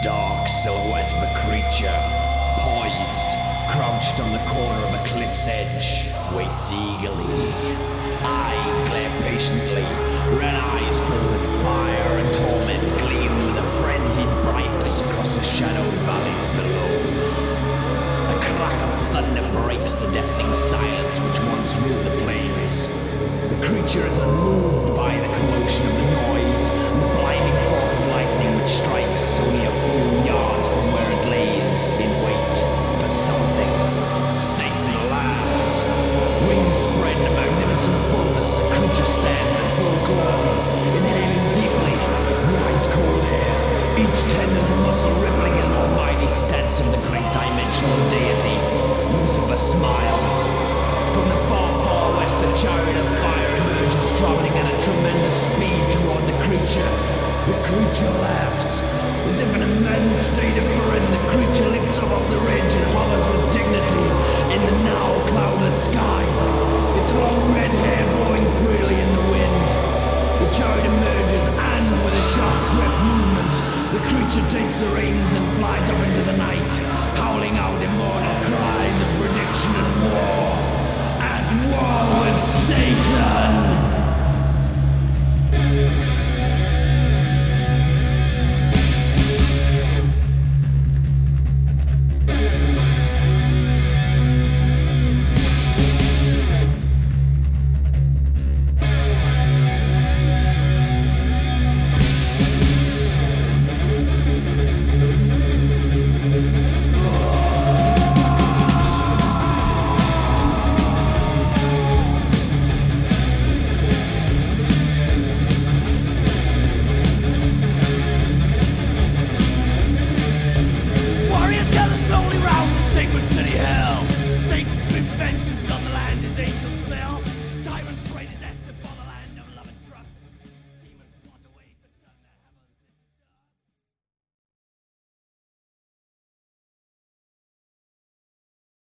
dark silhouette of a creature, poised, crouched on the corner of a cliff's edge, waits eagerly. Eyes glare patiently, red eyes filled with fire and torment gleam with a frenzied brightness across the shadowed valleys below. A crack of thunder breaks the deafening silence which once ruled the plains. The creature is unmoved by the commotion of the noise and the blinding fog of lightning which strikes only a few yards from where it lays in wait for something. Satan laughs. Wings spread in a magnificent fullness, the creature stands in full glory, inhaling deeply the ice-cold air, each tendon and muscle rippling in an almighty stance of the great dimensional deity. Lucifer smiles. From the far, far west, a chariot of fire emerges, traveling at a tremendous speed toward the creature. The creature laughs. As if in a maddened state of urine, the creature leaps above the ridge and hovers with dignity in the now cloudless sky, its long red hair blowing freely in the wind. The chariot emerges and, with a sharp, swift movement, the creature takes the reins and flies up into the night, howling out immortal cries of prediction and war. At war with Satan!